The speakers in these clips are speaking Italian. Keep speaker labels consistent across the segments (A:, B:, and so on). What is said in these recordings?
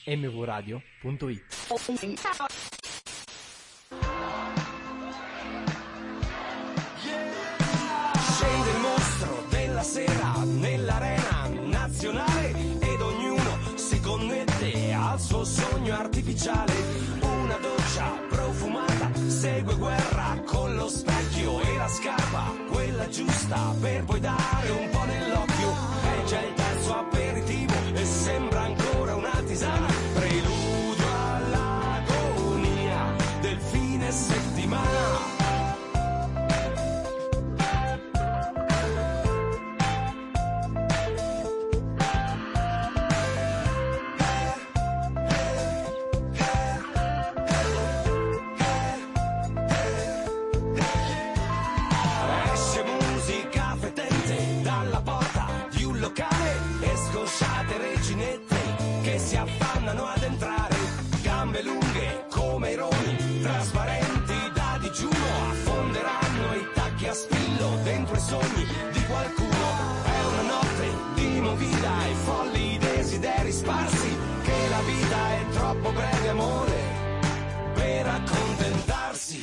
A: mvradio.it.
B: Scende il mostro della sera nell'arena nazionale ed ognuno si connette al suo sogno artificiale. Una doccia profumata segue guerra con lo specchio e la scarpa, quella giusta per poi dare un po' nell'occhio. È già il terzo aperitivo e sembra ancora una tisana, preludio all'agonia del fine settimana. Si affannano ad entrare, gambe lunghe come i roni, trasparenti da digiuno, affonderanno i tacchi a spillo dentro i sogni di qualcuno. È una notte di movida e folli desideri sparsi, che la vita è troppo breve, amore, per accontentarsi.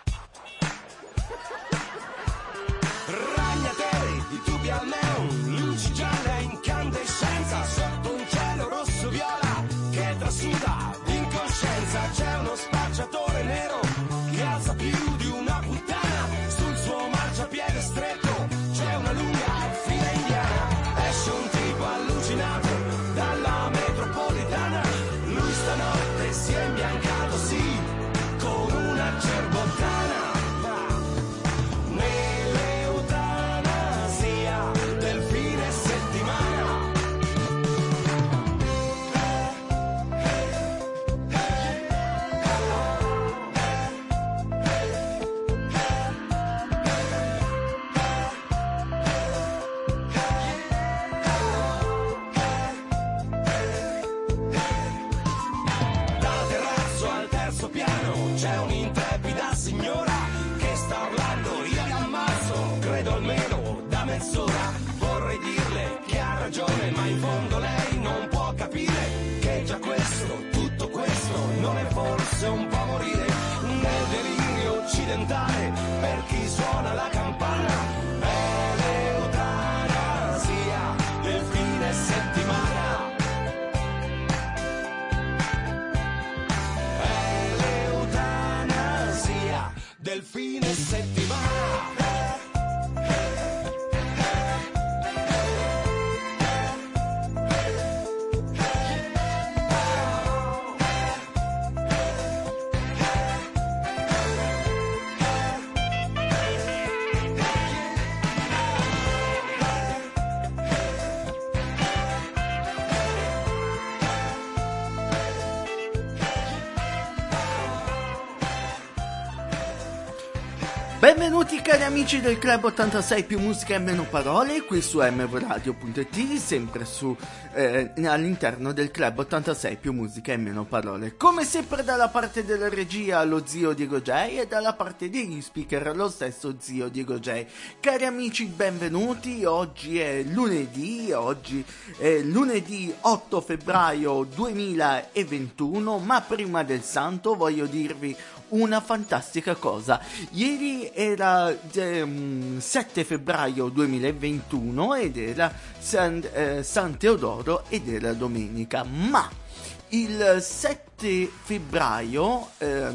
B: Ragnateli di tubi al neon, luci gialle a incandescenza sotto un cielo rosso viola che trasuda l'incoscienza. C'è uno spacciatore nero che alza più di una puttana sul suo marciapiede stretto. C'è una lunga fila indiana, esce un tipo allucinato dalla metropolitana. Lui stanotte si è imbiancato, sì, con una cerbottana. C'è un'intrepida signora che sta urlando, io li ammazzo, credo almeno da mezz'ora. Vorrei dirle che ha ragione, ma in fondo lei non può capire che già questo, tutto questo, non è forse un po' morire nel delirio occidentale per chi suona la campana. È l'eutanasia del fine settimana. Del fine settimana.
C: Benvenuti cari amici del Club 86 più musica e meno parole, qui su mvradio.it, sempre all'interno del Club 86 più musica e meno parole. Come sempre dalla parte della regia lo zio Diego J e dalla parte degli speaker lo stesso zio Diego J. Cari amici, benvenuti, oggi è lunedì 8 febbraio 2021, ma prima del santo voglio dirvi una fantastica cosa. Ieri era 7 febbraio 2021 ed era San Teodoro ed era domenica, ma il 7 febbraio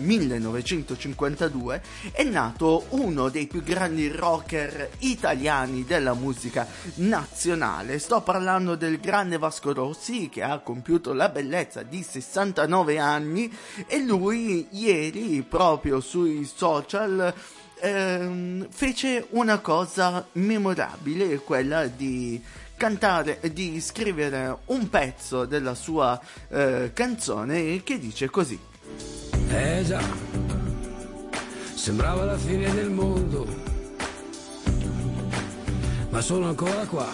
C: 1952 è nato uno dei più grandi rocker italiani della musica nazionale. Sto parlando del grande Vasco Rossi, che ha compiuto la bellezza di 69 anni, e lui ieri proprio sui social fece una cosa memorabile, quella di cantare, di scrivere un pezzo della sua canzone che dice così:
B: già, sembrava la fine del mondo, ma sono ancora qua.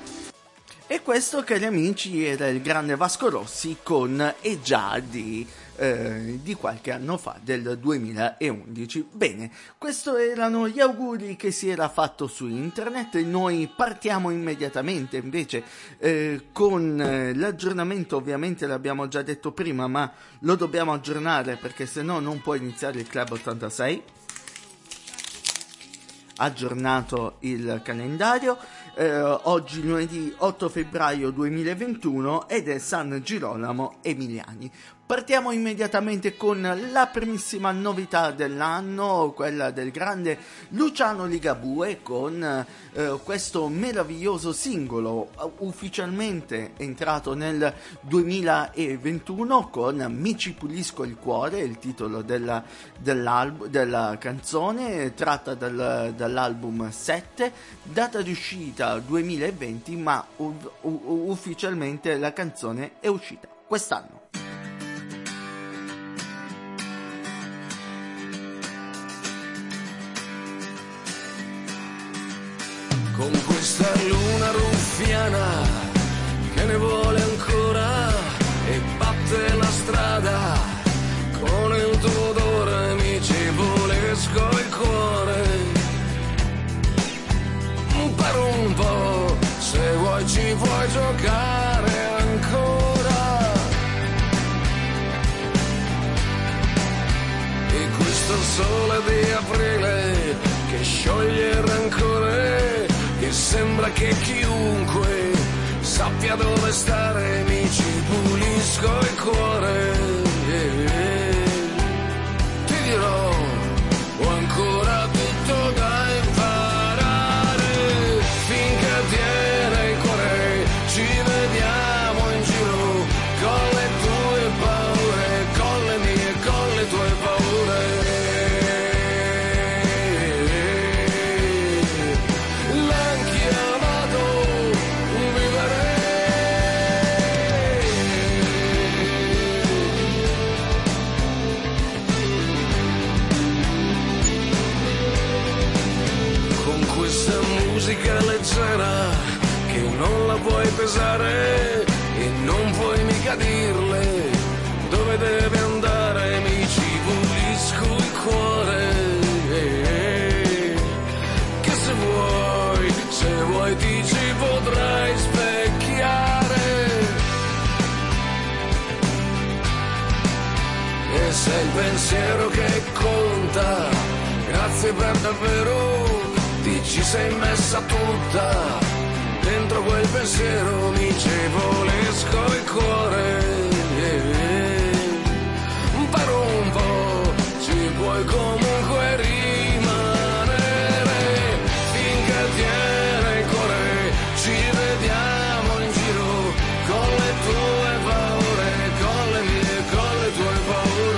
C: E questo, cari amici, era il grande Vasco Rossi con E già di di qualche anno fa, del 2011. Bene, questi erano gli auguri che si era fatto su internet. Noi partiamo immediatamente invece con l'aggiornamento. Ovviamente l'abbiamo già detto prima, ma lo dobbiamo aggiornare perché se no non può iniziare il Club 86. Aggiornato il calendario, oggi lunedì 8 febbraio 2021 ed è San Girolamo Emiliani. Partiamo immediatamente con la primissima novità dell'anno, quella del grande Luciano Ligabue, con questo meraviglioso singolo ufficialmente entrato nel 2021 con Mi ci pulisco il cuore, il titolo della canzone, tratta dall'album 7, data di uscita 2020, ma ufficialmente la canzone è uscita quest'anno.
B: Con questa luna ruffiana che ne vuole ancora e batte la strada, con il tuo odore mi ci pulisco il cuore. Per un po', se vuoi ci puoi giocare ancora. E questo sole di aprile che scioglie il rancore, che sembra che chiunque sappia dove stare, mi ci pulisco il cuore. Ti dirò, ho ancora tutto da imparare, finché tiene il cuore, ci vediamo in giro, con le tue paure, con le mie, con le tue paure. Musica leggera che non la puoi pesare e non puoi mica dirle dove deve andare, mi ci pulisco il cuore. Che se vuoi ti ci potrai specchiare. E sei il pensiero che conta, grazie per davvero. Ci sei messa tutta dentro quel pensiero, mi ci pulisco il cuore. Per un po' ci puoi comunque rimanere, finché tiene il cuore, ci vediamo in giro, con le tue paure, con le mie, con le tue paure.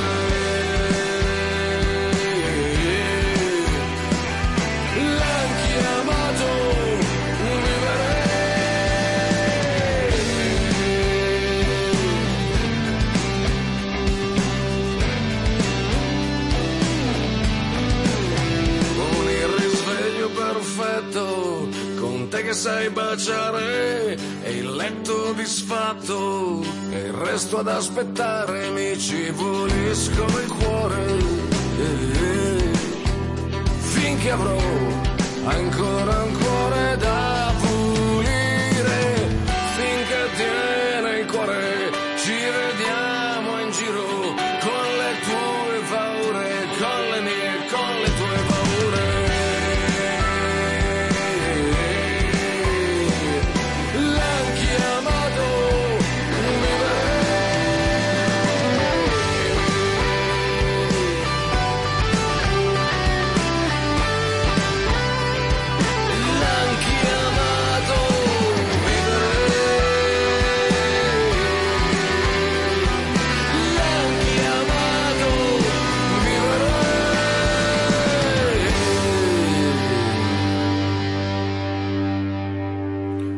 B: Con te che sai baciare e il letto disfatto e il resto ad aspettare, mi ci pulisco il cuore. Finché avrò ancora un cuore da pulire, finché tiene il cuore, ci vediamo in giro, con le tue paure, con le mie, con le tue paure.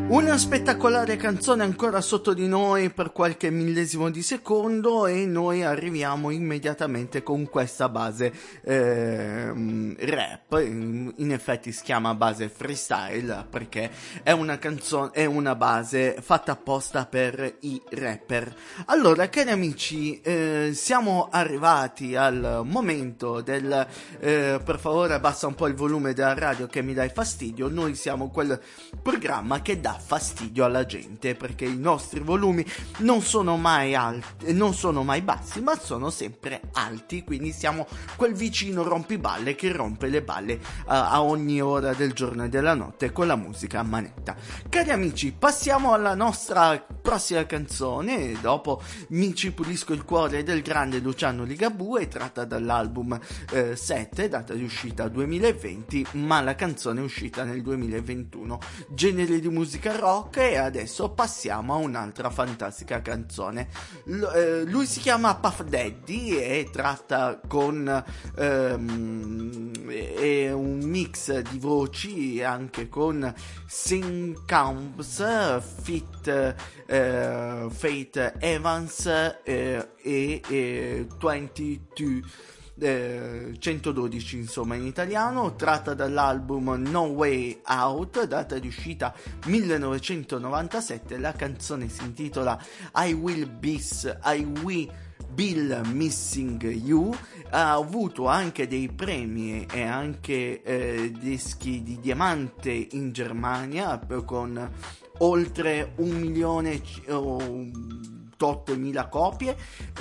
C: Una spettacolare canzone ancora sotto di noi per qualche millesimo di secondo e noi arriviamo immediatamente con questa base rap. In effetti si chiama base freestyle perché è una canzone, è una base fatta apposta per i rapper. Allora, cari amici, siamo arrivati al momento del per favore abbassa un po' il volume della radio che mi dai fastidio. Noi siamo quel programma che dà fastidio alla gente perché i nostri volumi non sono mai alti, non sono mai bassi, ma sono sempre alti, quindi siamo quel vicino rompiballe che rompe le balle a ogni ora del giorno e della notte con la musica a manetta. Cari amici, passiamo alla nostra prossima canzone. Dopo Mi ci pulisco il cuore del grande Luciano Ligabue, tratta dall'album 7, data di uscita 2020, ma la canzone è uscita nel 2021. Genere di musica rock, e adesso passiamo a un'altra fantastica canzone. Lui si chiama Puff Daddy e tratta con è un mix di voci anche con Sin Camps, Fit Faith Evans e 22 112 insomma in italiano, tratta dall'album No Way Out, data di uscita 1997. La canzone si intitola I Will Bill Missing You. Ha avuto anche dei premi e anche dischi di diamante in Germania con oltre 1.008.000 copie.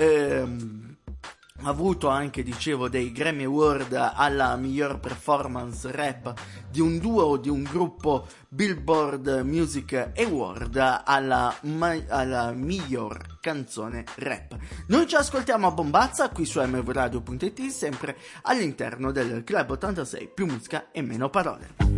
C: Ha avuto anche, dicevo, dei Grammy Award alla miglior performance rap di un duo o di un gruppo, Billboard Music Award alla miglior canzone rap. Noi ci ascoltiamo a bombazza qui su mvradio.it, sempre all'interno del Club 86, più musica e meno parole.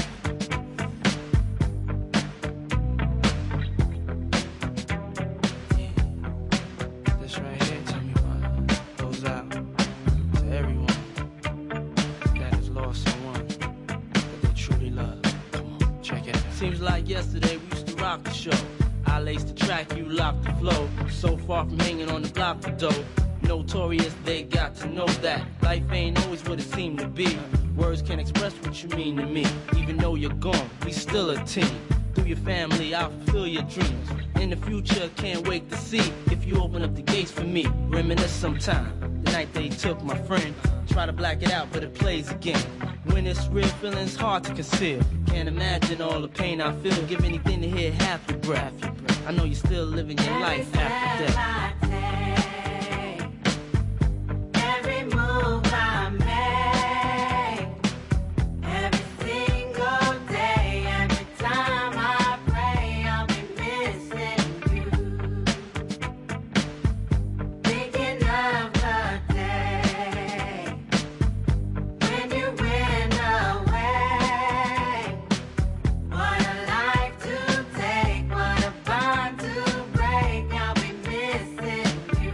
A: Seems like yesterday we used to rock the show. I laced the track, you locked the flow. So far from hanging on the block for dough. Notorious, they got to know that life ain't always what it seemed to be. Words can't express what you mean to me. Even though you're gone, we still a team. Through your family, I'll fulfill your dreams. In the future, can't wait to see if you open up the gates for me. Reminisce sometime, the night they took my friend. Try to black it out, but it plays again. When it's real, feeling's hard to conceal. Can't imagine all the pain I feel. Give anything to hear half your breath. I know you're still living your life after death.
D: Every move I make, every single day, every time I pray, I'll be missing you. Thinking of the day when you went away. What a life to take, what a bond to break. I'll be missing you.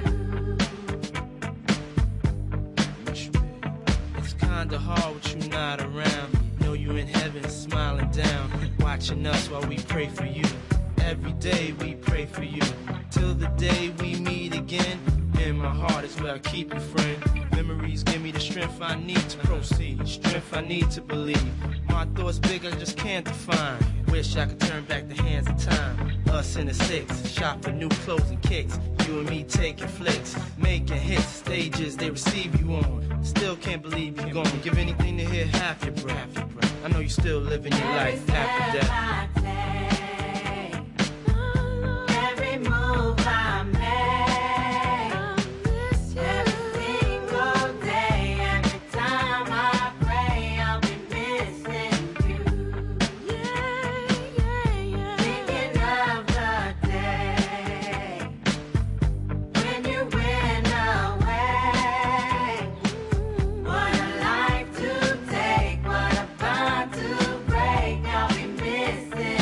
A: It's kinda hard with you not around. Know you in heaven smiling down, watching us while we pray for you. Every day we pray for you, till the day we meet again. In my heart is where I keep you, friend. Memories give me the strength I need to proceed, strength I need to believe. My thoughts big, I just can't define. Wish I could turn back the hands of time. Us in the six, shop for new clothes and kicks. You and me taking flicks, making hits, stages they receive you on. Still can't believe you're gone. Give anything to hear half your breath. I know you're still living your life after death.
D: Every move I make, every single day, every time I pray, I'll be missing you. Thinking of the day when you went away. What a life to take, what a bond to break. I'll be missing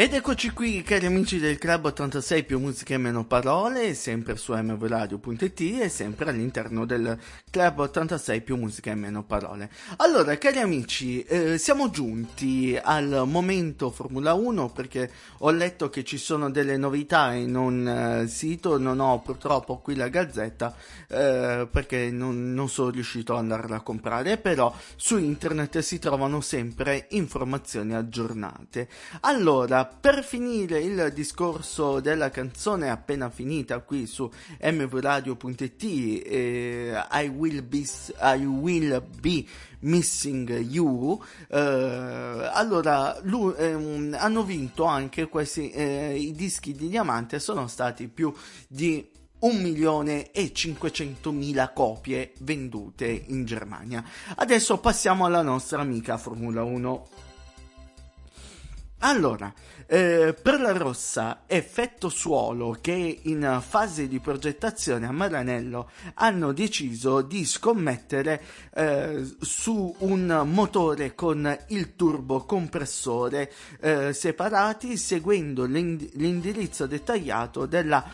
C: Ed eccoci qui, cari amici del Club 86 più musica e meno parole, sempre su mvradio.it e sempre all'interno del Club 86 più musica e meno parole. Allora, cari amici, siamo giunti al momento Formula 1 perché ho letto che ci sono delle novità in un sito, non ho purtroppo qui la gazzetta perché non sono riuscito ad andarla a comprare, però su internet si trovano sempre informazioni aggiornate. Allora, per finire il discorso della canzone appena finita qui su mvradio.it, I will be Missing You, allora hanno vinto anche questi i dischi di diamante, sono stati più di 1.500.000 copie vendute in Germania. Adesso passiamo alla nostra amica Formula 1. Allora, per la rossa Effetto Suolo, che è in fase di progettazione a Maranello, hanno deciso di scommettere su un motore con il turbocompressore separati, seguendo l'indirizzo dettagliato della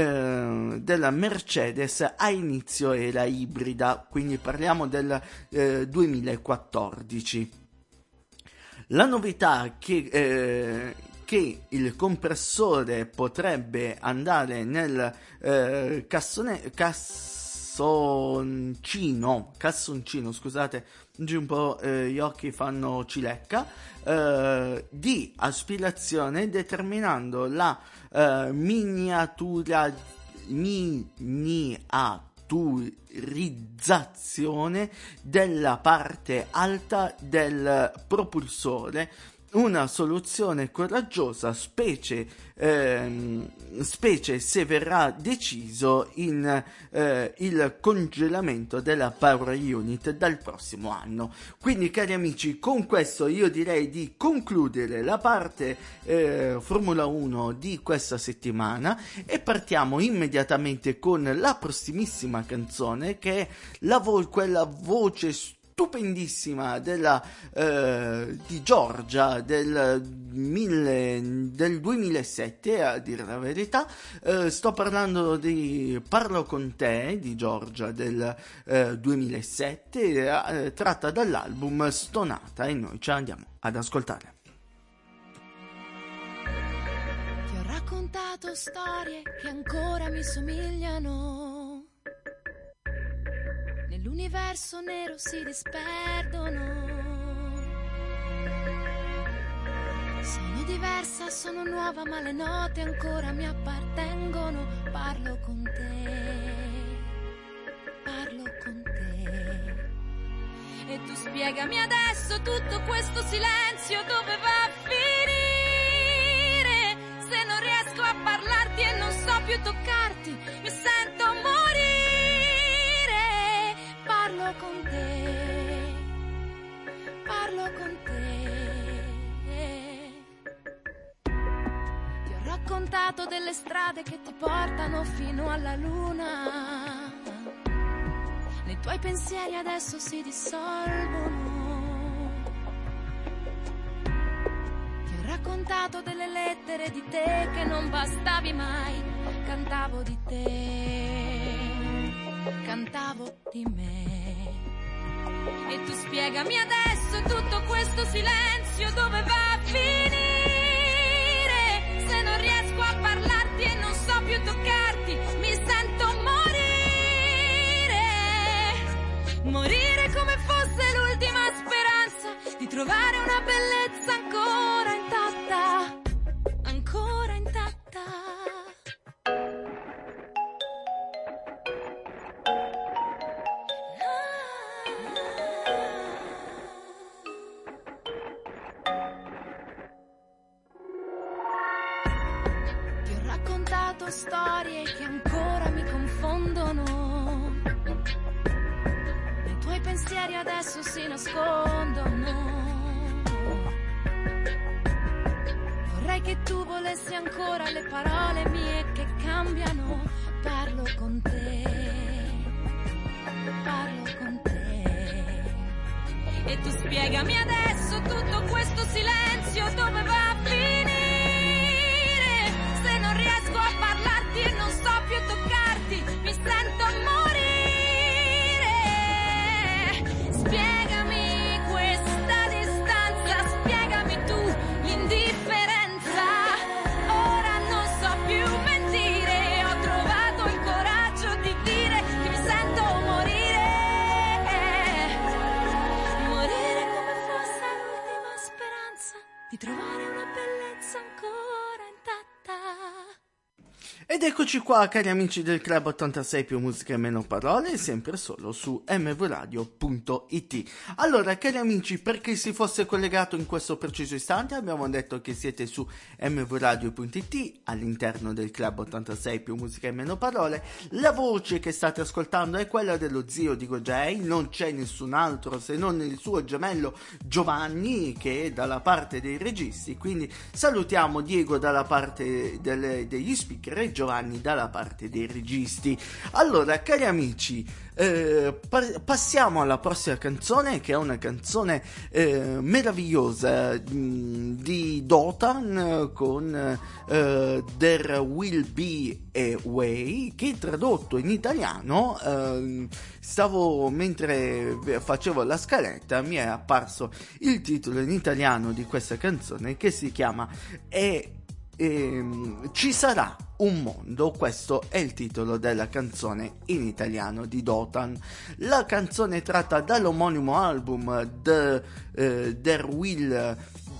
C: Mercedes a inizio era ibrida, quindi parliamo del 2014. La novità che il compressore potrebbe andare nel cassoncino, scusate, oggi un po' gli occhi fanno cilecca, di aspirazione, determinando la miniaturizzazione della parte alta del propulsore, una soluzione coraggiosa, specie se verrà deciso il congelamento della Power Unit dal prossimo anno. Quindi, cari amici, con questo io direi di concludere la parte Formula 1 di questa settimana e partiamo immediatamente con la prossimissima canzone, che è quella voce stupendissima di Giorgia del 2007, a dire la verità. Sto parlando di Parlo con te di Giorgia del 2007, tratta dall'album Stonata, e noi ce l'andiamo ad ascoltare.
E: Ti ho raccontato storie che ancora mi somigliano, nell'universo nero si disperdono. Sono diversa, sono nuova, ma le note ancora mi appartengono. Parlo con te. E tu spiegami adesso tutto questo silenzio dove va a finire. Se non riesco a parlarti e non so più toccarti, mi sento morire. Parlo con te. Ti ho raccontato delle strade che ti portano fino alla luna. I tuoi pensieri adesso si dissolvono. Ti ho raccontato delle lettere di te che non bastavi mai. Cantavo di te, cantavo di me. E tu spiegami adesso tutto questo silenzio dove va a finire. Se non riesco a parlarti e non so più toccarti, mi sento morire come fosse l'ultima speranza di trovare una bellezza ancora intatta, ancora intatta. Ti ho raccontato storie che ancora mi confondono. I tuoi pensieri adesso si nascondono. Vorrei che tu volessi ancora le parole mie che cambiano. Parlo con te. E tu spiegami adesso tutto questo silenzio dove va a finire.
C: Ed eccoci qua, cari amici del Club 86 più musica e meno parole, sempre solo su mvradio.it. Allora, cari amici, per chi si fosse collegato in questo preciso istante, abbiamo detto che siete su mvradio.it all'interno del Club 86 più musica e meno parole. La voce che state ascoltando è quella dello zio di Gojay, non c'è nessun altro se non il suo gemello Giovanni, che è dalla parte dei registi, quindi salutiamo Diego dalla parte degli speaker e Giovanni dalla parte dei registi. Allora, cari amici, passiamo alla prossima canzone, che è una canzone meravigliosa di Dotan con There Will Be a Way, che tradotto in italiano, mentre facevo la scaletta mi è apparso il titolo in italiano di questa canzone, che si chiama Ci sarà un mondo. Questo è il titolo della canzone in italiano di Dotan. La canzone è tratta dall'omonimo album There Will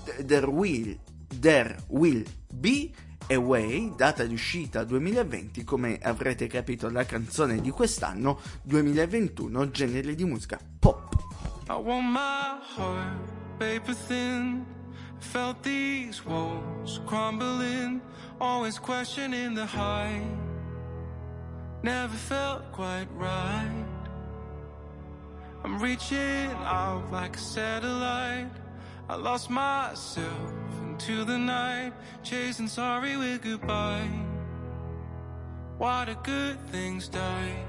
C: Be a Way, data di uscita 2020. Come avrete capito, la canzone di quest'anno 2021, genere di musica pop.
F: I want my heart paper thin. Felt these walls crumbling, always questioning the height. Never felt quite right. I'm reaching out like a satellite. I lost myself into the night, chasing sorry with goodbye. Why do good things die?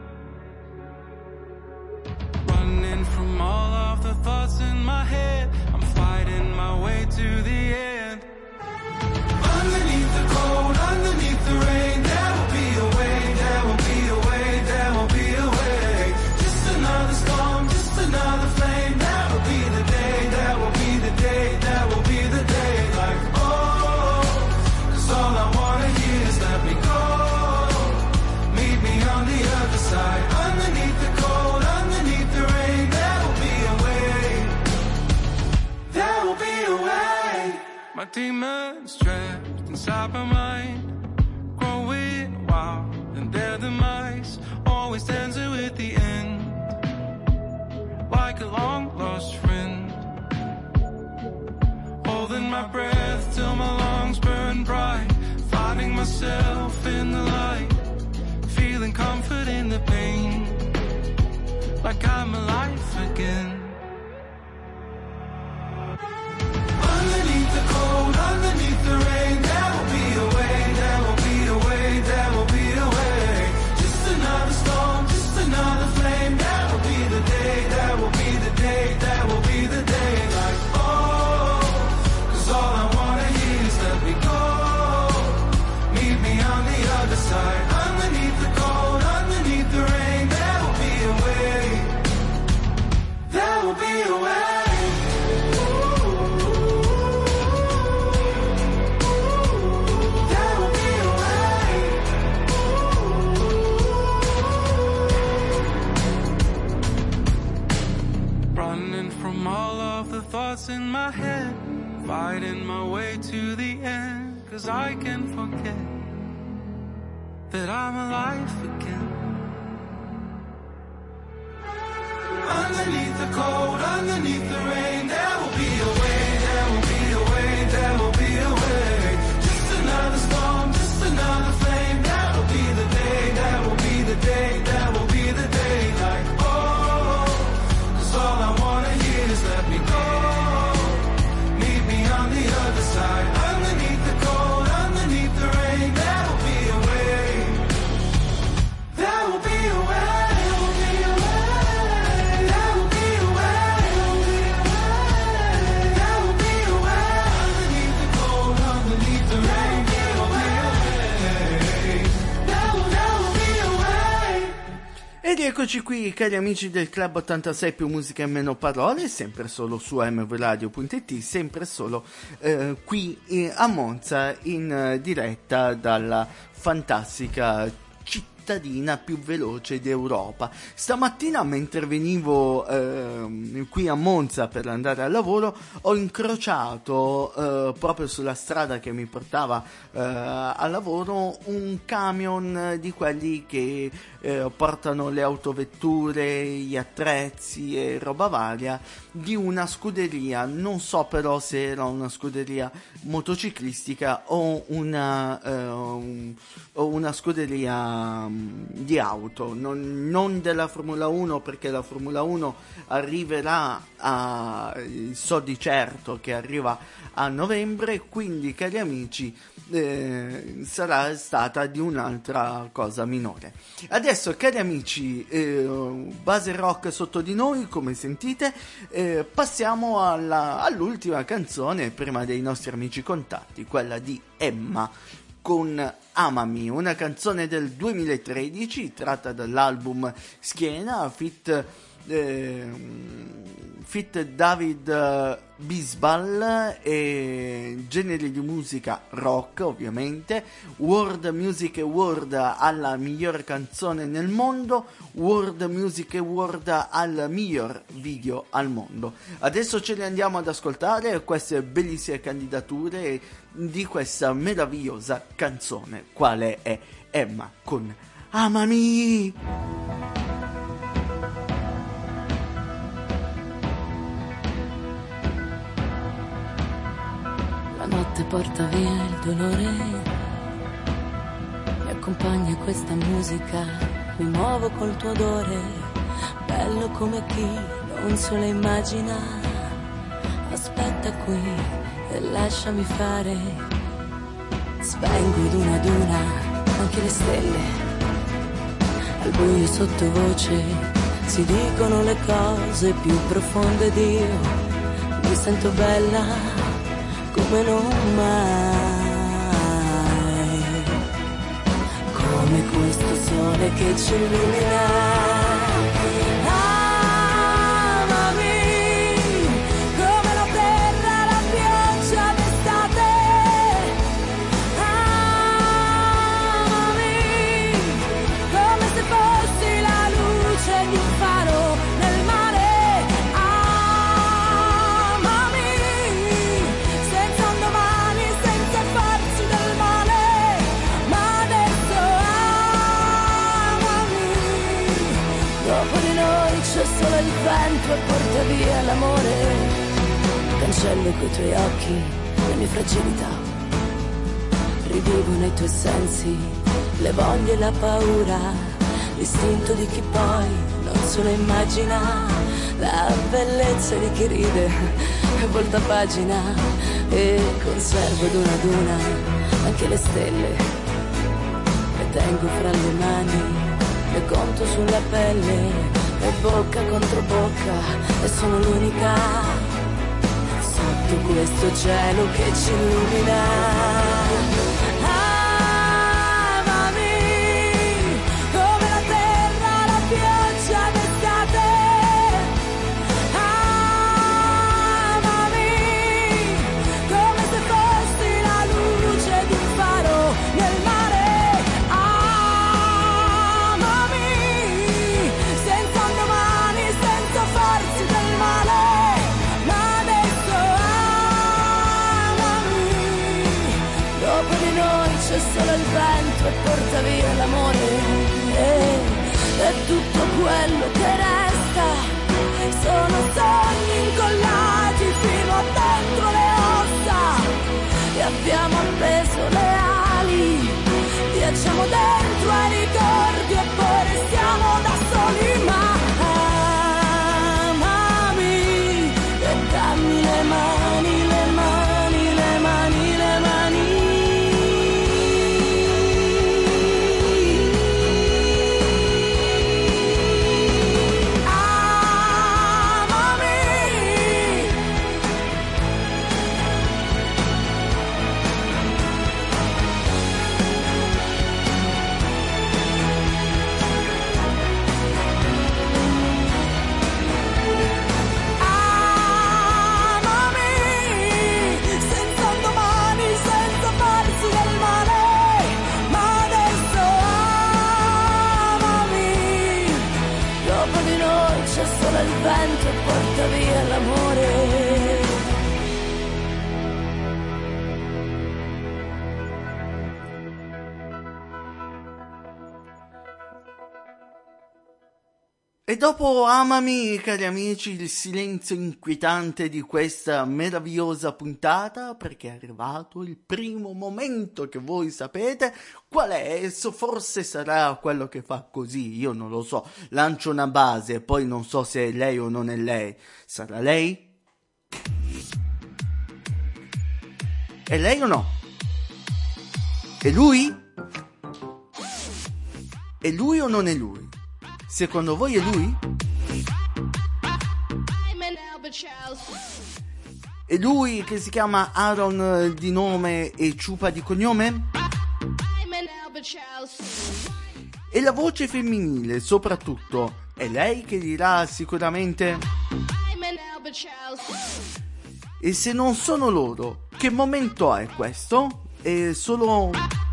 F: Running from all of the thoughts in my head, I'm fighting my way to the end. Underneath the cold, underneath the rain, there will be a way, there will be a way, there will be a way. Just another storm, just another flame. That will be the day, that will be the day, that will be the day. Like, oh, 'cause all I wanna hear is let me go. Meet me on the other side. Underneath the cold, underneath the rain, there will be a way. There will be a way. My demons trapped inside my mind, growing wild, and their demise always ends with the end. Like a long lost friend, holding my breath till my lungs burn bright, finding myself in the light, feeling comfort in the pain, like I'm alive again. Underneath the cold, underneath the rain, there will be a way, there will be a way, there will be a way. Just another storm, just another flame. That will be the day, that will be the day, that will be the day. Like, oh, 'cause all I wanna hear is let me go. Meet me on the other side. Underneath the cold, underneath the rain, there will be a way. There will be a way. There will be a way. Running from all of the thoughts in my head, fighting my way to the end, 'cause I can't forget that I'm alive again. Underneath the cold, underneath the rain, there will be a way, there will be a way, there will be a way. Just another storm, just another flame. That will be the day, that will be the day, that will be the day. Like, oh, 'cause all I wanna hear is let me go. Meet me on the other side. Underneath the cold, underneath the rain, there will be a way. There will be a way.
C: Ed eccoci qui, cari amici del Club 86 più musica e meno parole, sempre solo su mvradio.it, sempre solo qui a Monza, in diretta dalla fantastica città cittadina più veloce d'Europa. Stamattina, mentre venivo qui a Monza per andare al lavoro, ho incrociato proprio sulla strada che mi portava al lavoro un camion di quelli che portano le autovetture, gli attrezzi e roba varia di una scuderia. Non so però se era una scuderia motociclistica o una scuderia di auto, non della Formula 1, perché la Formula 1 arriverà so di certo che arriva a novembre, quindi cari amici sarà stata di un'altra cosa minore. Adesso cari amici, base rock sotto di noi, come sentite, passiamo all'ultima canzone prima dei nostri amici contatti, quella di Emma con Amami, una canzone del 2013 tratta dall'album Schiena, fit David Bisbal, e generi di musica rock ovviamente, World Music Award alla miglior canzone nel mondo, World Music Award al miglior video al mondo. Adesso ce le andiamo ad ascoltare queste bellissime candidature di questa meravigliosa canzone, quale è Emma con Amami.
G: La notte porta via il dolore, mi accompagna questa musica, mi muovo col tuo odore, bello come chi non se lo immagina. Aspetta qui e lasciami fare, spengo ad una anche le stelle, al buio sottovoce si dicono le cose più profonde ed io mi sento bella come non mai, come questo sole che ci illumina. Amami, come la terra, la pioggia d'estate. Amami, come se fossi la luce di un faro nel mare. C'è solo il vento e porta via l'amore, cancello coi tuoi occhi le mie fragilità, rivivo nei tuoi sensi le voglie e la paura, l'istinto di chi poi non se lo immagina, la bellezza di chi ride e volta pagina, e conservo ad una anche le stelle, le tengo fra le mani, le conto sulla pelle, e bocca contro bocca, e sono l'unica sotto questo cielo che ci illumina. Amami, come la terra, la pioggia d'estate. Amami, come se fossi la luce di un faro nel mare. C'è solo il vento e porta via l'amore, e tutto quello che resta sono sogni incollati fino a dentro le ossa, e abbiamo appeso le ali, viaggiamo dentro ai ricordi e poi restiamo da soli. Ma amami e dammi le mani, le mani, le mani, le mani. vento e porta via l'amore.
C: E dopo Amami, cari amici, il silenzio inquietante di questa meravigliosa puntata, perché è arrivato il primo momento che voi sapete qual è. Esso forse sarà quello che fa così, io non lo so, lancio una base, poi non so se è lei o non è lei. Sarà lei? È lei o no? È lui? È lui o non è lui? Secondo voi è lui? È lui che si chiama Aaron di nome e Ciupa di cognome? E la voce femminile, soprattutto, è lei che dirà sicuramente? E se non sono loro, che momento è questo? È solo...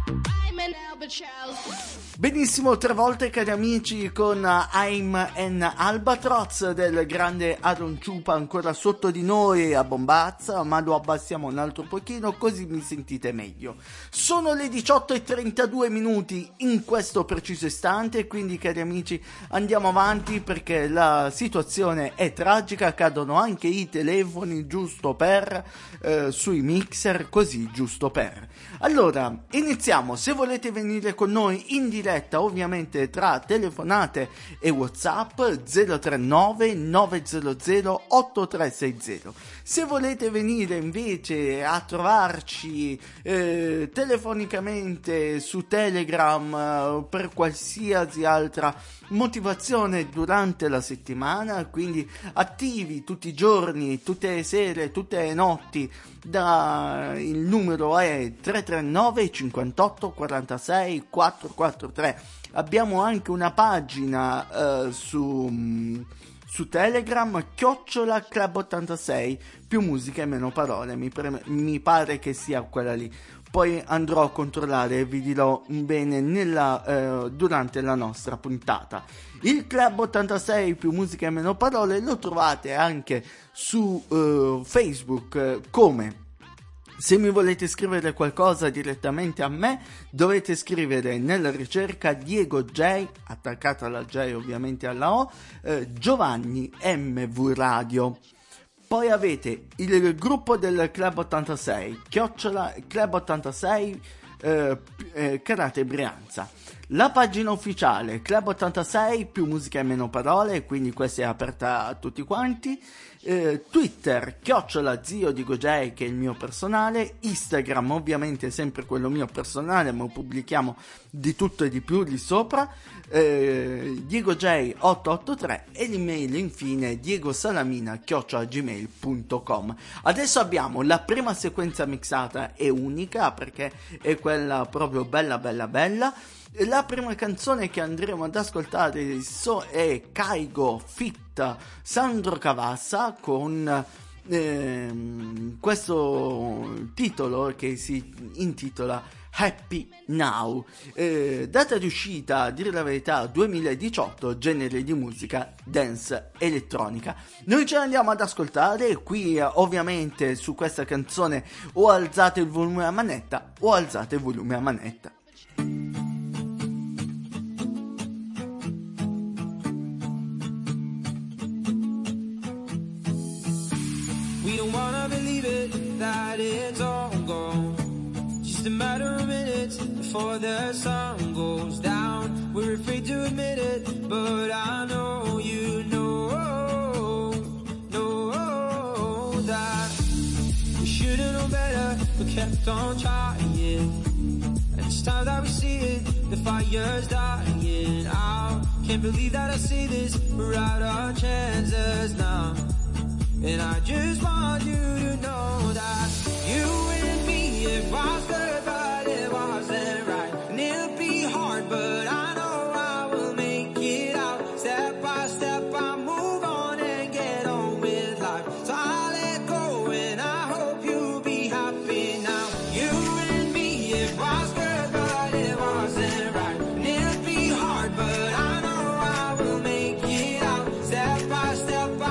C: Benissimo, 3 volte, cari amici, con I'm an Albatross del grande Aaron Ciupa, ancora sotto di noi a bombazza, ma lo abbassiamo un altro pochino così mi sentite meglio. Sono le 18:32 in questo preciso istante, quindi cari amici andiamo avanti perché la situazione è tragica, cadono anche i telefoni giusto per, sui mixer, così giusto per. Allora, iniziamo. Se volete venire con noi in diretta, ovviamente tra telefonate e WhatsApp 039 900 8360. Se volete venire invece a trovarci telefonicamente su Telegram per qualsiasi altra motivazione durante la settimana, quindi attivi tutti i giorni, tutte le sere, tutte le notti, il numero è 339 58 46 443. Abbiamo anche una pagina su Telegram, @Club86, più musica e meno parole, mi pare che sia quella lì. Poi andrò a controllare e vi dirò bene durante la nostra puntata. Il Club 86 più musica e meno parole lo trovate anche su Facebook come... Se mi volete scrivere qualcosa direttamente a me, dovete scrivere nella ricerca Diego J, attaccata alla J ovviamente alla O, Giovanni MV Radio. Poi avete il gruppo del Club 86, Club 86 Karate Brianza. La pagina ufficiale Club 86 più musica e meno parole, quindi questa è aperta a tutti quanti. Twitter @Zio Diego J, che è il mio personale. Instagram ovviamente sempre quello mio personale, ma pubblichiamo di tutto e di più lì sopra. Diego J 883 e l'email infine diegosalamina@gmail.com. Adesso abbiamo la prima sequenza mixata e unica perché è quella proprio bella. La prima canzone che andremo ad ascoltare è Caigo Fit Sandro Cavassa con questo titolo che si intitola Happy Now. Data di uscita, a dire la verità, 2018, genere di musica dance elettronica. Noi ce l'andiamo ad ascoltare qui, ovviamente su questa canzone o alzate il volume a manetta o alzate il volume a manetta.
F: We don't wanna believe it, that it's all gone. Just a matter of minutes before the sun goes down. We're afraid to admit it, but I know you know that we should've known better, but kept on trying. And it's time that we see it, the fire's dying out. Can't believe that I see this, we're out our chances now. And I just want you to know that you and me, it was good, but it wasn't right. And it'll be hard, but I know I will make it out. Step by step, I move on and get on with life. So I let go and I hope you'll be happy now. You and me, it was good, but it wasn't right. And it'll be hard, but I know I will make it out. Step by step,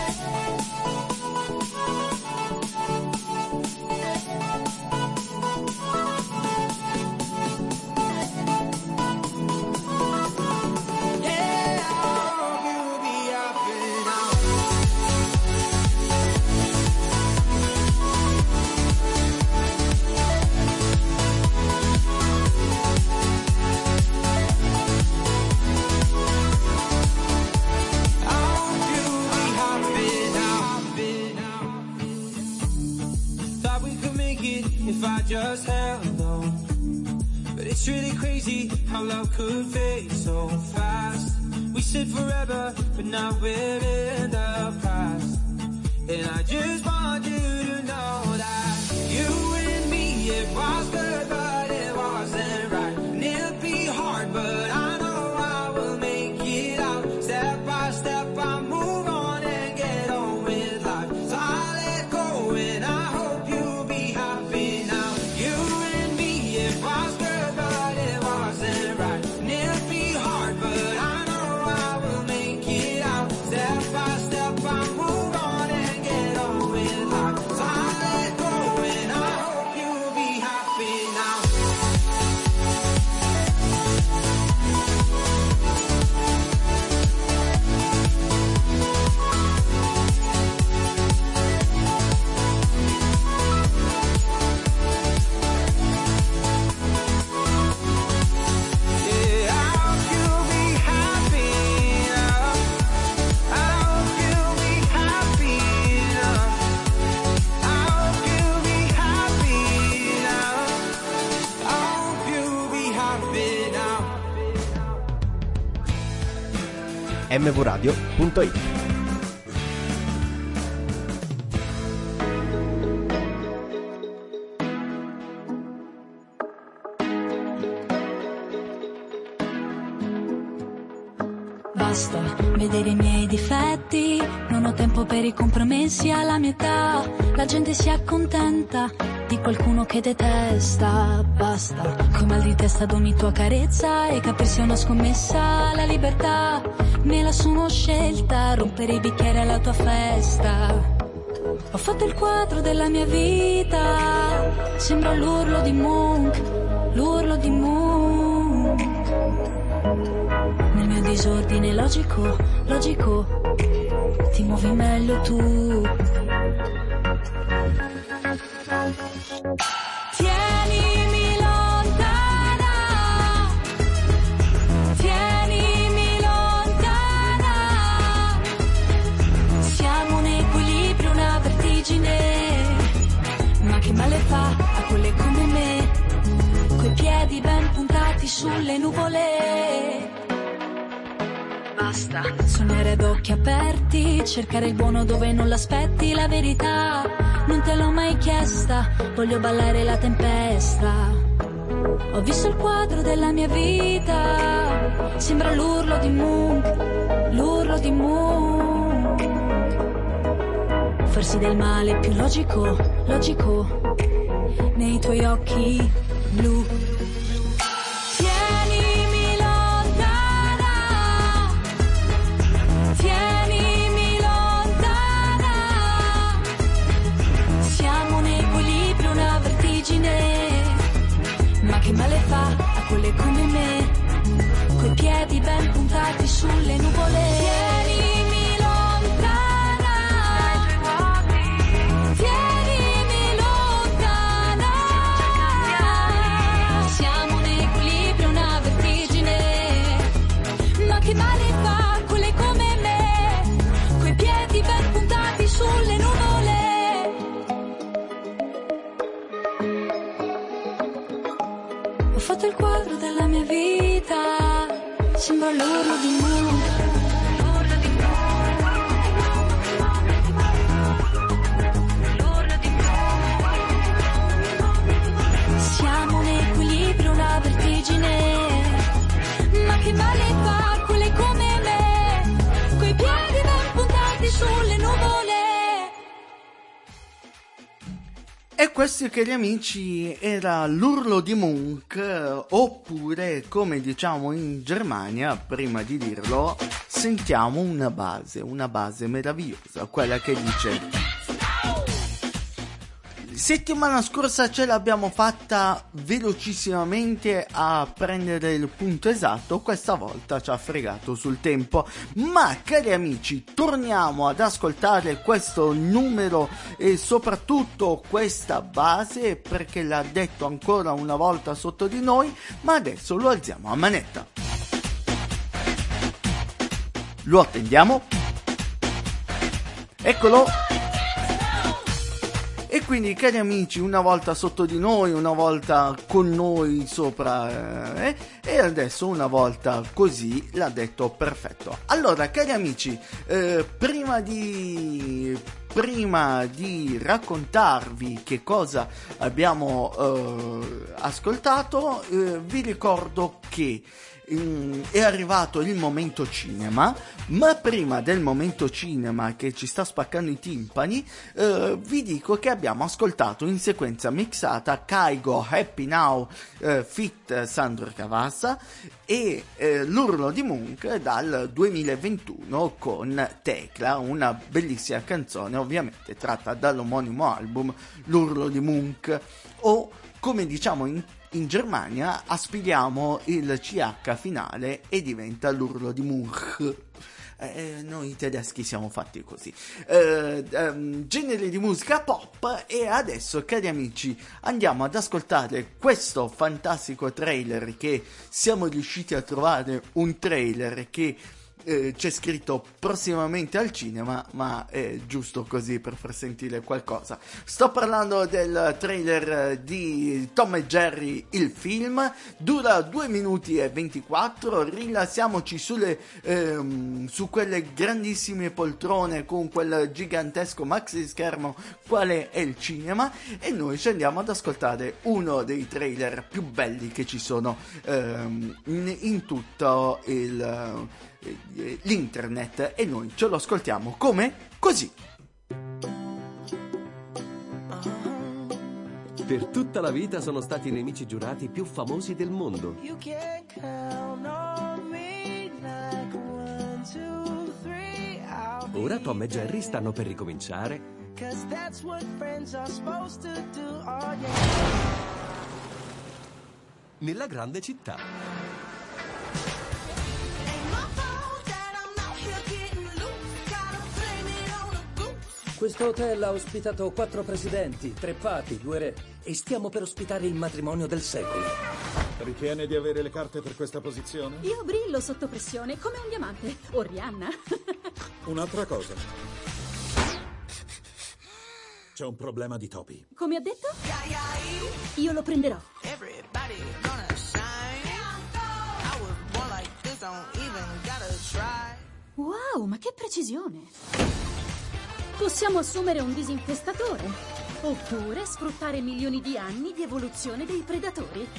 F: If I just held on, but it's really crazy how love could fade so fast. We said forever, but now we're in the past. And I just want you to know that you and me, it was good, but it wasn't right. And it'll be hard, but I know I will make it out. Step by step, I move on and get on with life. So I let go and I hope you'll be happy now. You and me, it was good, but it wasn't right. And it'll be hard, but I know I will make it out. Step by step, I move on and get on with life. So I let go and I hope you'll be happy now. Yeah, I hope you'll be happy now. I hope you'll be happy now. I hope you'll be happy now. I hope you'll be happy now.
H: mvradio.it.
G: Basta vedere i miei difetti, non ho tempo per i compromessi alla mia età. La gente si accontenta di qualcuno che detesta. Basta, coi mal di testa ad ogni tua carezza e capirsi è una scommessa. La libertà me la sono scelta, rompere i bicchieri alla tua festa. Ho fatto il quadro della mia vita, sembra l'urlo di Munch, l'urlo di Munch. Nel mio disordine logico, logico, ti muovi meglio tu. Tienimi lontana, tienimi lontana. Siamo un equilibrio, una vertigine. Ma che male fa a quelle come me, coi piedi ben puntati sulle nuvole. Basta sognare ad occhi aperti, cercare il buono dove non l'aspetti. La verità non te l'ho mai chiesta, voglio ballare la tempesta. Ho visto il quadro della mia vita, sembra l'urlo di Munch, l'urlo di Munch. Farsi del male più logico, logico, nei tuoi occhi blu. Tienimi lontana, tienimi lontana. Siamo un equilibrio, una vertigine. Ma che male fa a quelle come me, coi piedi ben puntati sulle nuvole. Tienimi lontana, tienimi lontana. Siamo un equilibrio, una vertigine. Ma che male fa a quelle come me, coi piedi ben puntati sulle nuvole. Ho fatto il quadro della mia vita, sembra l'urlo di Munch. Siamo un equilibrio, una vertigine. Ma che male fa a quelle come me, coi piedi ben puntati sulle nuvole.
C: E questo, cari amici, era l'urlo di Munch, oppure, come diciamo in Germania, prima di dirlo, sentiamo una base meravigliosa, quella che dice... Settimana scorsa ce l'abbiamo fatta velocissimamente a prendere il punto esatto, questa volta ci ha fregato sul tempo, ma cari amici, torniamo ad ascoltare questo numero e soprattutto questa base, perché l'ha detto ancora una volta sotto di noi, ma adesso lo alziamo a manetta. Lo attendiamo. Eccolo. E quindi, cari amici, una volta sotto di noi, una volta con noi sopra, e adesso una volta così, l'ha detto perfetto. Allora, cari amici, prima di raccontarvi che cosa abbiamo ascoltato, vi ricordo che è arrivato il momento cinema, ma prima del momento cinema che ci sta spaccando i timpani, vi dico che abbiamo ascoltato in sequenza mixata Kygo Happy Now feat Sandro Cavazza e l'urlo di Munch dal 2021 con Tecla, una bellissima canzone ovviamente tratta dall'omonimo album L'urlo di Munch, o come diciamo in Germania aspiriamo il CH finale e diventa l'urlo di Munch. Noi tedeschi siamo fatti così. Genere di musica pop, e adesso, cari amici, andiamo ad ascoltare questo fantastico trailer, che siamo riusciti a trovare un trailer che c'è scritto prossimamente al cinema, ma è giusto così per far sentire qualcosa. Sto parlando del trailer di Tom e Jerry, il film, dura 2 minuti e 24, rilassiamoci su quelle grandissime poltrone con quel gigantesco maxi schermo quale è il cinema, e noi ci andiamo ad ascoltare uno dei trailer più belli che ci sono in tutto l'internet, e noi ce lo ascoltiamo come così.
H: Per tutta la vita sono stati i nemici giurati più famosi del mondo.
B: You can count on me like 1, 2, 3.
H: Ora Tom e Jerry stanno per ricominciare
B: 'Cause that's what friends are supposed to do. Oh yeah.
H: nella grande città.
I: Questo hotel ha ospitato 4 presidenti, 3 papi, 2 re, e stiamo per ospitare il matrimonio del secolo.
J: Ritiene di avere le carte per questa posizione?
K: Io brillo sotto pressione come un diamante, o Rihanna.
J: Un'altra cosa. C'è un problema di topi.
K: Come ha detto? Io lo prenderò. Wow, ma che precisione! Possiamo assumere un disinfestatore, oppure sfruttare milioni di anni di evoluzione dei predatori.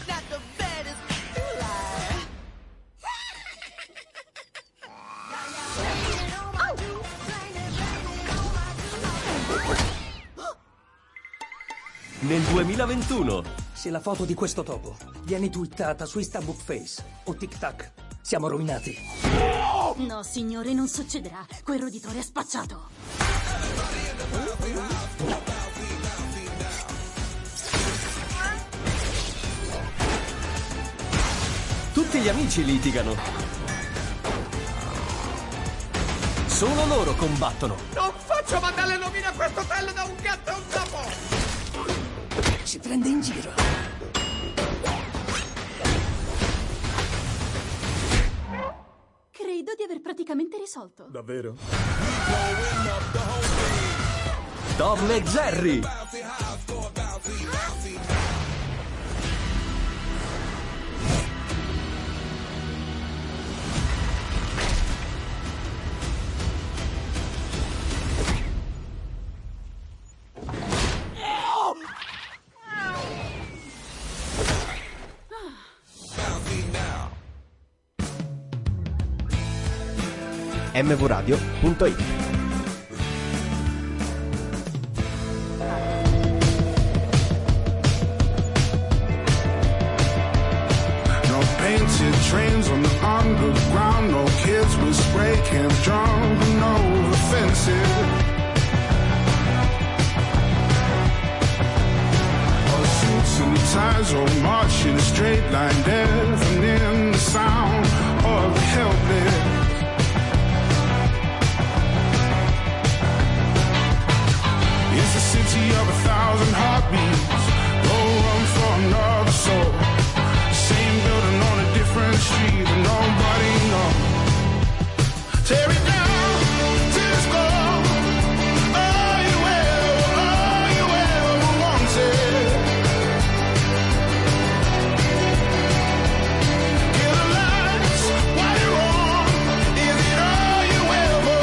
H: Nel 2021.
I: Se la foto di questo topo viene twittata su Instabook Face o TikTok, siamo rovinati.
K: No, signore, non succederà. Quel roditore è spacciato.
H: Tutti gli amici litigano. Solo loro combattono.
B: Non faccio mandare nomine a questo hotel da un gatto e un topo!
I: Ci prende in giro.
K: Credo di aver praticamente risolto.
J: Davvero?
H: Tom e Jerry.
L: mvradio.it eyes or march in a straight line, deafening the sound of the helpless. It's a city of 1,000 heartbeats. Go run for another soul. Same building on a different street, but nobody knows. Tear it down till it's gone. All you ever wanted. Kill the lights while you're on. Is it all you ever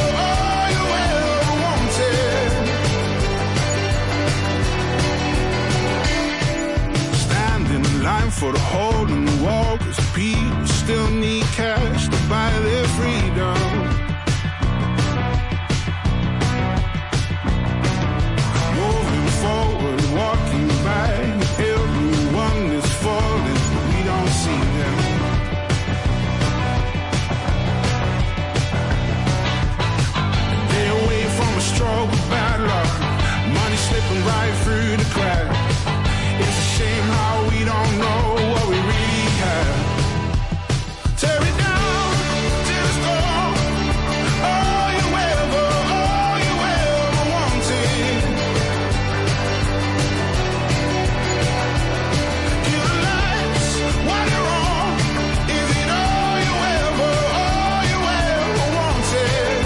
L: wanted? Line for the hole in the wall, 'cause people still need cash to buy their freedom. Moving forward, walking back, everyone is falling, we don't see them. They're away from a stroke of bad luck, money slipping right through the cracks. It's a shame how we don't know what we really have. Tear it down till it's gone. All you ever wanted. Kill the lights while you're on. Is it all you ever wanted?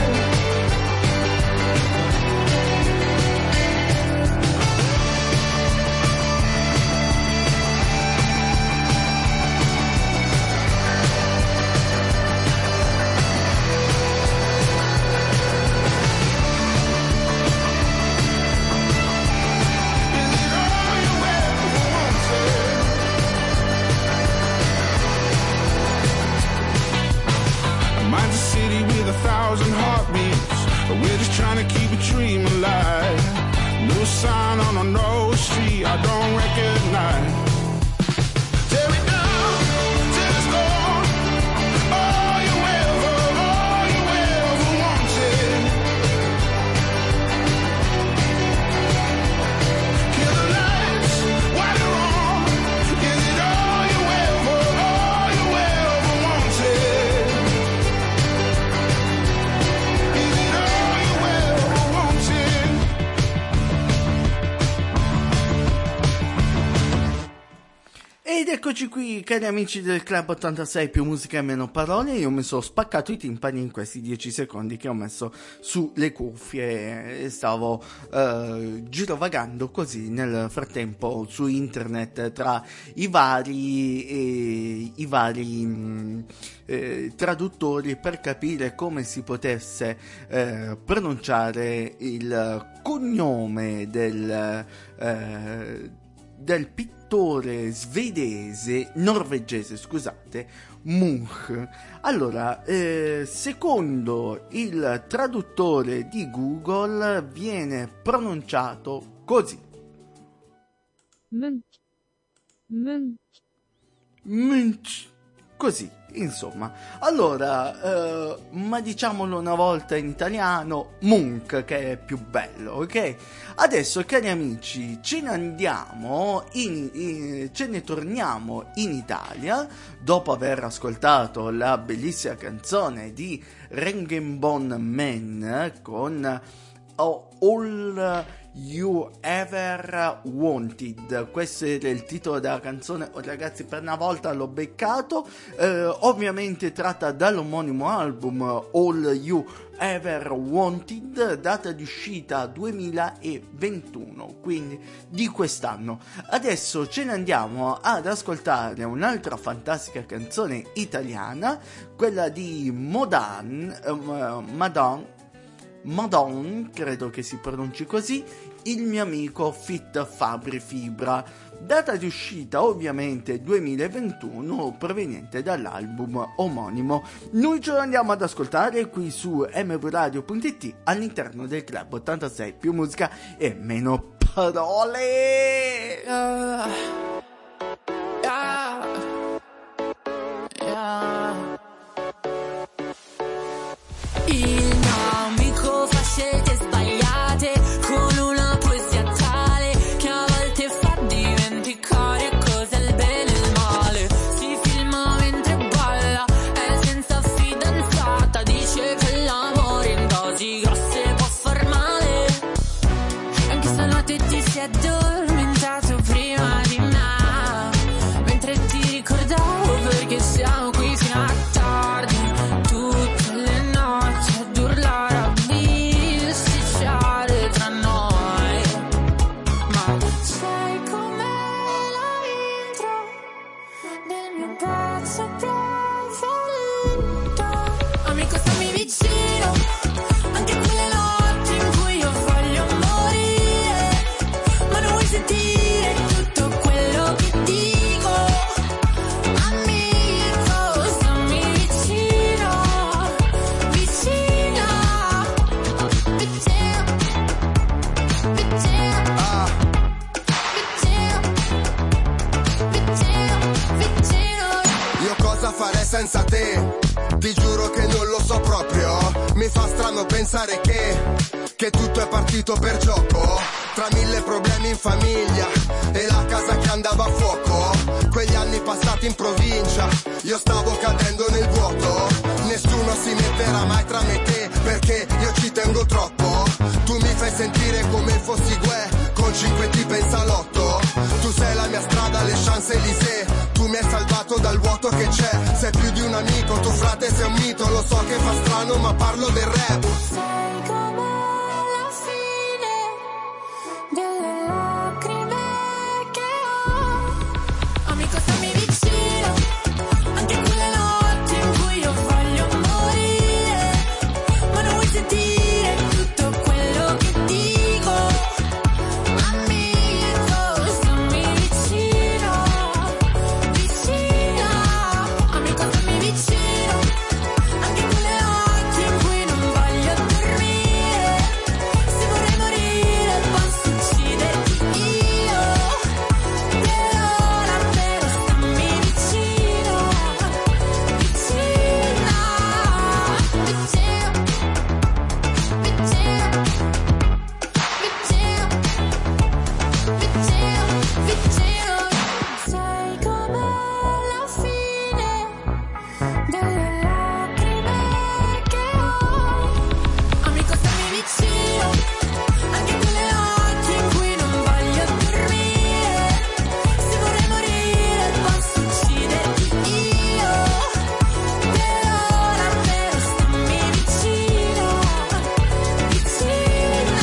L: Mine's a city with 1,000 heartbeats, but we're just trying to keep a dream alive. No sign on a no street I don't recognize. Tear it down till it's gone. All you ever wanted. Kill the lights while you're on. Is it all you ever wanted? Is it all you ever wanted?
C: Ed eccoci qui, cari amici del Club 86 più musica e meno parole. Io mi sono spaccato i timpani in questi 10 secondi che ho messo sulle cuffie e stavo girovagando così nel frattempo su internet tra i vari traduttori per capire come si potesse pronunciare il cognome del pittore norvegese, scusate, Munch. Allora, secondo il traduttore di Google viene pronunciato così. Munch. Così, insomma. Allora, ma diciamolo una volta in italiano, Munch, che è più bello, ok? Adesso, cari amici, ce ne torniamo in Italia, dopo aver ascoltato la bellissima canzone di Regenbone Man con All You Ever Wanted. Questo era il titolo della canzone. Oh, ragazzi, per una volta l'ho beccato. Ovviamente tratta dall'omonimo album All You Ever Wanted, data di uscita 2021, quindi di quest'anno. Adesso ce ne andiamo ad ascoltare un'altra fantastica canzone italiana, quella di Madon, credo che si pronunci così, Il mio amico Fit Fabri Fibra, data di uscita ovviamente 2021, proveniente dall'album omonimo. Noi ce lo andiamo ad ascoltare qui su mvradio.it all'interno del Club 86 più musica e meno parole.
M: Il mio amico fa scelte sbagliate con una poesia tale che a volte fa dimenticare cose
N: senza te. Ti giuro che non lo so proprio. Mi fa strano pensare che tutto è partito per gioco. Tra mille problemi in famiglia e la casa che andava a fuoco. Quegli anni passati in provincia, io stavo cadendo nel vuoto. Nessuno si metterà mai tra me e te, perché io ci tengo troppo. Tu mi fai sentire come fossi Gue, con 5 tipe in salotto. Tu sei la mia strada, le Champs-Élysées. Tu mi hai salvato dal vuoto che c'è. Sei più di un amico, tuo frate sei un mito. Lo so che fa strano ma parlo del rap.
D: Sei come la fine delle lacrime che ho. Amico, stammi vicino, anche quelle notti in cui io voglio morire, ma non vuoi sentire tutto quello che dico. Amico, stammi vicino, vicino. Amico, stammi vicino, anche quelle notti in cui non voglio dormire. Se vorrei morire posso ucciderti io. Per ora però stammi vicino, vicino, vicino, vicino, vicino, vicino. Sei come la fine delle lacrime che ho. Amico, stammi vicino, anche quelle notti in cui non voglio dormire. Se vorrei morire posso ucciderti io. Per ora però stammi vicino, vicino, vicino,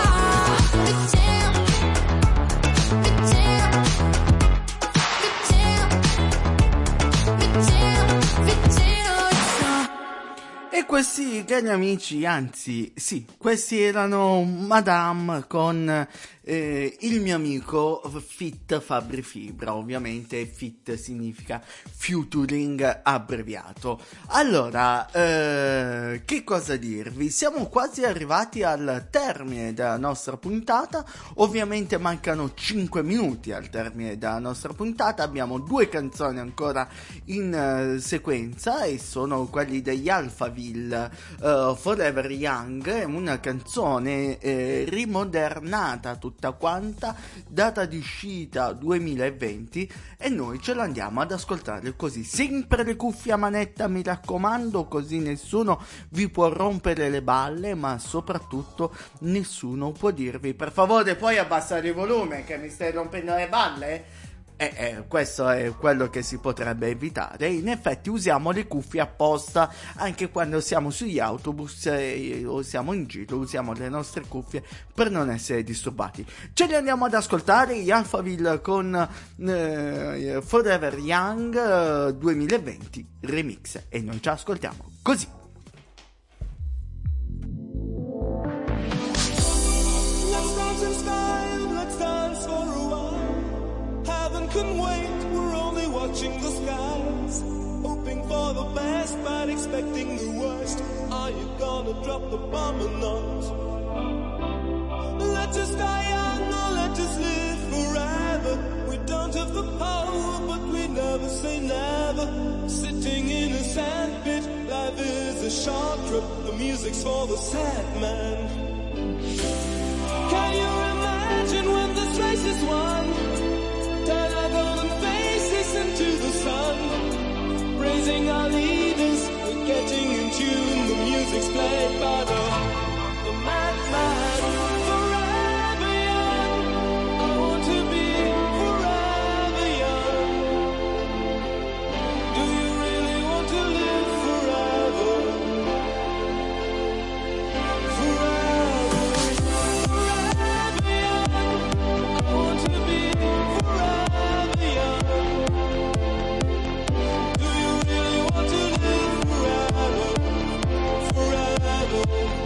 D: vicino, vicino.
C: E questi, cari amici, anzi, sì, questi erano Madame con il mio amico Fit Fabri Fibra. Ovviamente Fit significa featuring abbreviato. Allora, che cosa dirvi? Siamo quasi arrivati al termine della nostra puntata. Ovviamente mancano 5 minuti al termine della nostra puntata. Abbiamo 2 canzoni ancora in sequenza e sono quelli degli Alphaville, Forever Young, una canzone rimodernata tutta quanta, data di uscita 2020, e noi ce l'andiamo ad ascoltare così, sempre le cuffie a manetta, mi raccomando, così nessuno vi può rompere le balle, ma soprattutto nessuno può dirvi per favore puoi abbassare il volume che mi stai rompendo le balle. Questo è quello che si potrebbe evitare. In effetti usiamo le cuffie apposta anche quando siamo sugli autobus o siamo in giro, usiamo le nostre cuffie per non essere disturbati. Ce li andiamo ad ascoltare, gli Alphaville con Forever Young 2020 remix, e noi ci ascoltiamo così.
B: Let's dance in style, let's dance for a while. Heaven can wait, we're only watching the skies. Hoping for the best, but expecting the worst. Are you gonna drop the bomb or not? Let us die young or let us live forever. We don't have the power, but we never say never. Sitting in a sandpit, life is a short trip. The music's for the sad man. Can you imagine when this race is won? Turn our golden faces into the sun. Praising our leaders, we're getting in tune. The music's played by the madman. Forever young, I want to be forever young. Do you really want to live forever? Forever, forever young, I want to be forever young. Do you really want to live forever? Forever.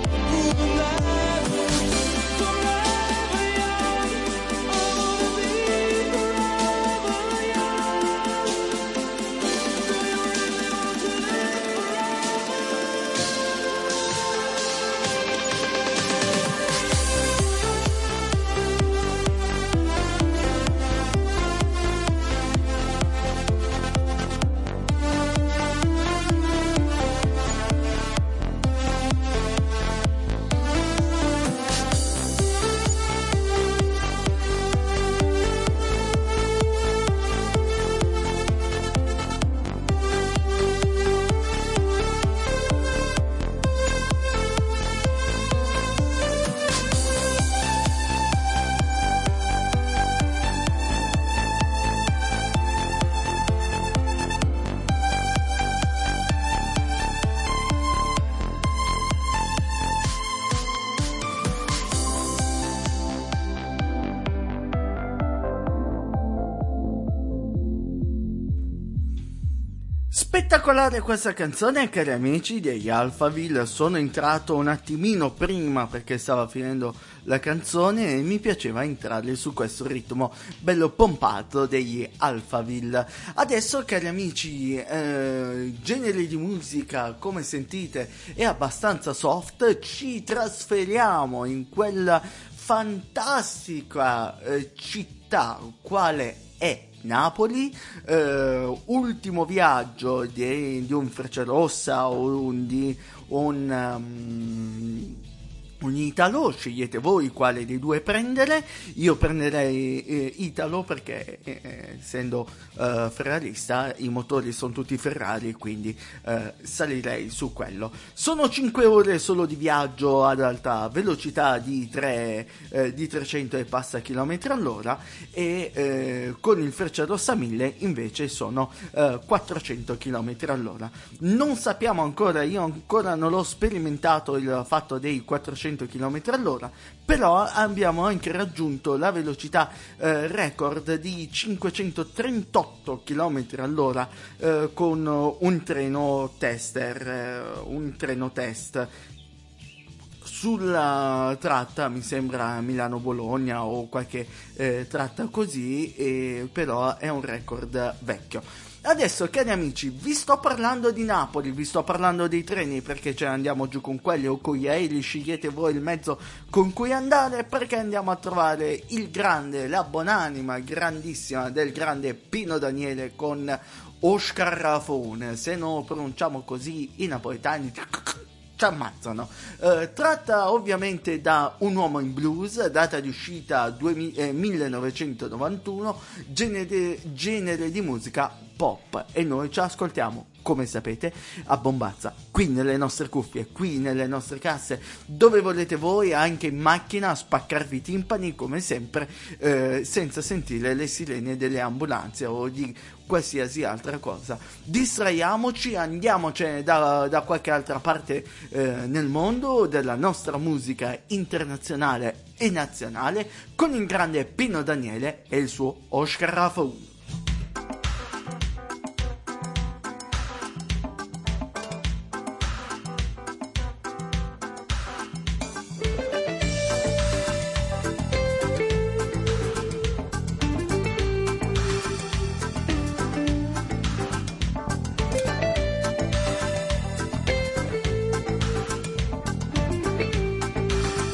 C: Spettacolare questa canzone, cari amici degli Alphaville. Sono entrato un attimino prima perché stava finendo la canzone e mi piaceva entrare su questo ritmo bello pompato degli Alphaville. Adesso, cari amici, genere di musica, come sentite, è abbastanza soft. Ci trasferiamo in quella fantastica città quale è Napoli, ultimo viaggio di un Frecciarossa o di un Italo, scegliete voi quale dei due prendere. Io prenderei Italo perché essendo ferrarista i motori sono tutti Ferrari, quindi salirei su quello. Sono 5 ore solo di viaggio ad alta velocità di 300 e passa km all'ora e con il Frecciarossa 1000 invece sono 400 km all'ora. Non sappiamo ancora, io ancora non l'ho sperimentato il fatto dei 400 km all'ora, però abbiamo anche raggiunto la velocità record di 538 km all'ora con un treno tester, un treno test sulla tratta, mi sembra Milano-Bologna o qualche tratta così, però è un record vecchio. Adesso, cari amici, vi sto parlando di Napoli, vi sto parlando dei treni perché andiamo giù con quelli o con gli aerei, scegliete voi il mezzo con cui andare, perché andiamo a trovare il grande, la buonanima grandissima del grande Pino Daniele con Oscar Rafone. Se non lo pronunciamo così i napoletani ci ammazzano. Tratta ovviamente da Un uomo in blues, data di uscita 1991, genere di musica pop, e noi ci ascoltiamo, come sapete, a bombazza, qui nelle nostre cuffie, qui nelle nostre casse, dove volete voi, anche in macchina, a spaccarvi i timpani come sempre, senza sentire le sirene delle ambulanze o di qualsiasi altra cosa. Distraiamoci, andiamocene da qualche altra parte nel mondo della nostra musica internazionale e nazionale con il grande Pino Daniele e il suo Oscar Rafone.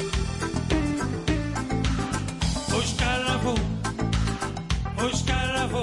F: Oscar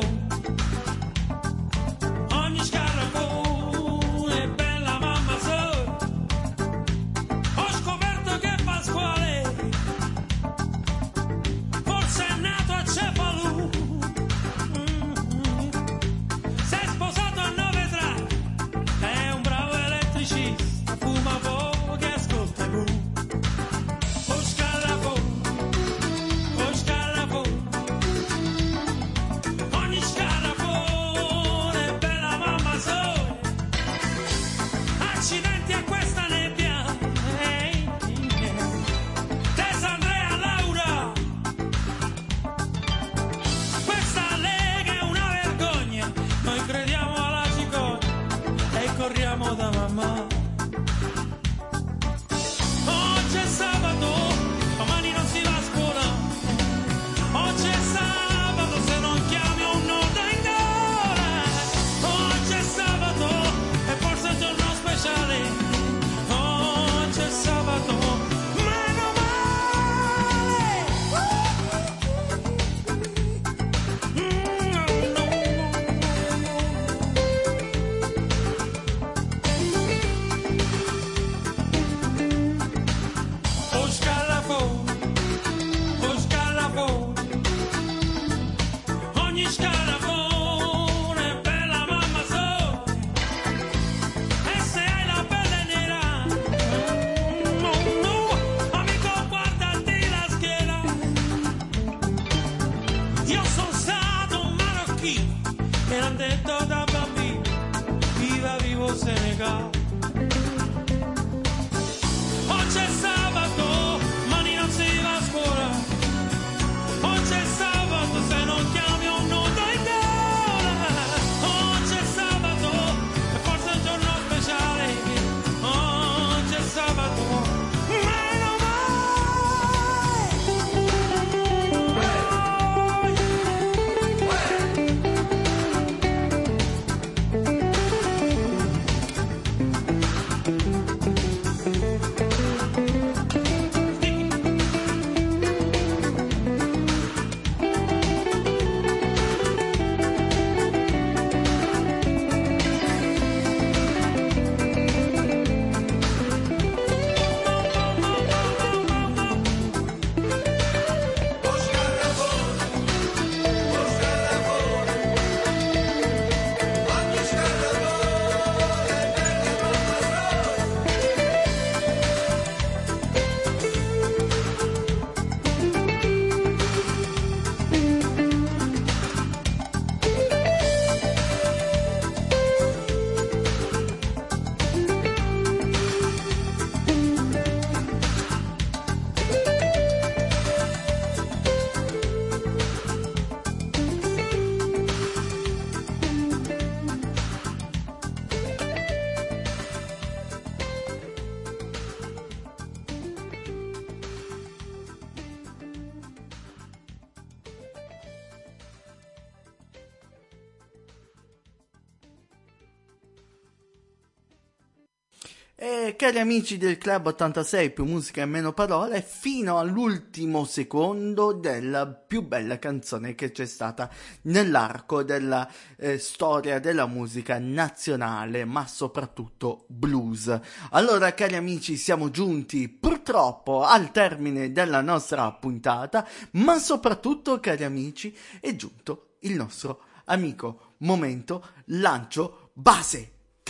C: E cari amici del Club 86 più musica e meno parole, fino all'ultimo secondo della più bella canzone che c'è stata nell'arco della storia della musica nazionale, ma soprattutto blues. Allora cari amici, siamo giunti purtroppo al termine della nostra puntata, ma soprattutto cari amici è giunto il nostro amico momento lancio base.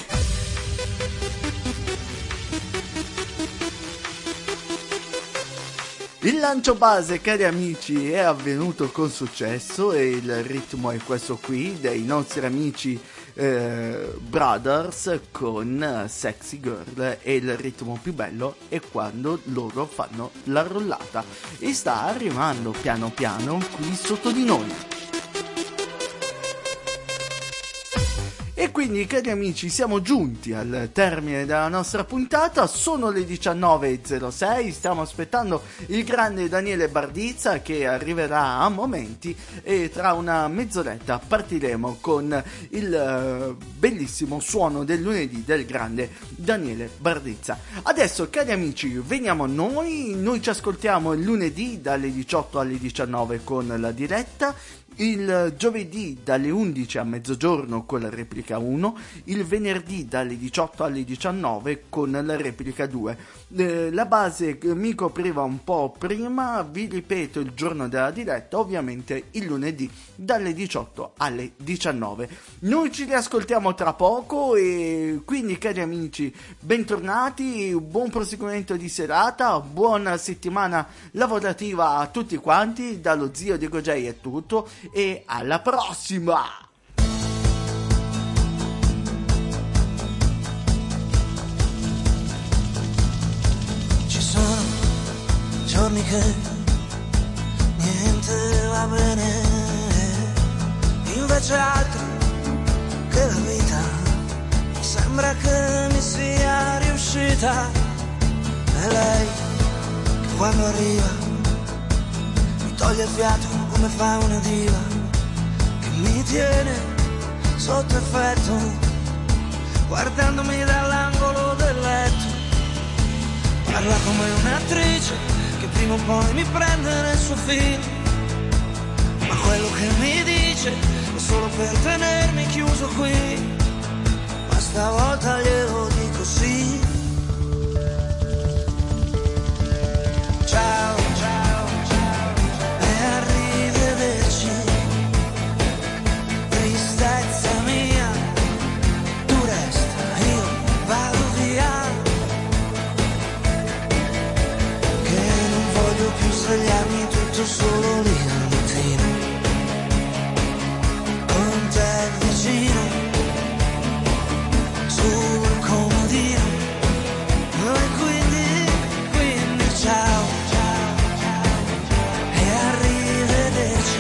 C: Il lancio base, cari amici, è avvenuto con successo e il ritmo è questo qui dei nostri amici Brothers con Sexy Girl, e il ritmo più bello è quando loro fanno la rullata e sta arrivando piano piano qui sotto di noi. E quindi cari amici siamo giunti al termine della nostra puntata, sono le 19.06, stiamo aspettando il grande Daniele Bardizza che arriverà a momenti e tra una mezz'oretta partiremo con il bellissimo suono del lunedì del grande Daniele Bardizza. Adesso cari amici veniamo noi ci ascoltiamo il lunedì dalle 18 alle 19 con la diretta, il giovedì dalle 11 a mezzogiorno con la replica 1, il venerdì dalle 18 alle 19 con la replica 2. La base mi copriva un po' prima, vi ripeto il giorno della diretta, ovviamente il lunedì dalle 18 alle 19. Noi ci riascoltiamo tra poco e quindi cari amici bentornati, buon proseguimento di serata, buona settimana lavorativa a tutti quanti, dallo zio Diego J è tutto e alla prossima!
O: Ci sono giorni che niente va bene, invece altri che la vita sembra che mi sia riuscita. E lei che quando arriva mi toglie il fiato come fa una diva, che mi tiene sotto effetto guardandomi dall'angolo del letto. Parla come un'attrice che prima o poi mi prende nel suo film, ma quello che mi dice è solo per tenermi chiuso qui. Ma stavolta glielo dico sì. Ciao, ciao, ciao, e arrivederci. Tristezza mia, tu resta, io vado via, che non voglio più svegliarmi tutto solo lì al mattino, con te vicino, sul comodino. E quindi ciao, ciao, ciao, e arrivederci.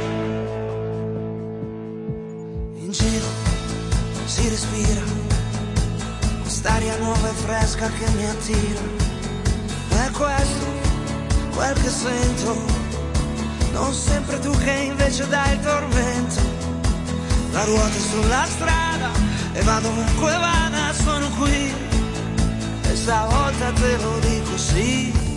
O: In giro si respira quest'aria nuova e fresca che mi attira. È questo quel che sento, non sempre tu che invece dai il tormento. La ruota è sulla strada e vado ovunque vada, sono qui. E stavolta te lo dico sì.